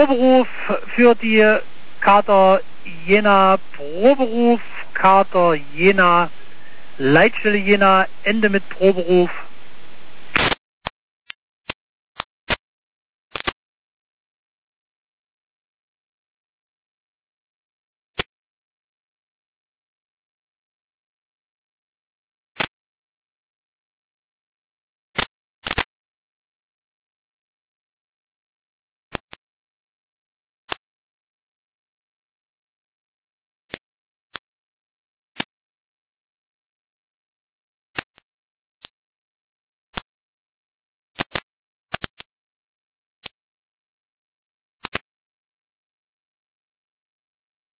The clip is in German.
Proberuf für die Kater Jena, Proberuf, Kater Jena, Leitstelle Jena, Ende mit Proberuf.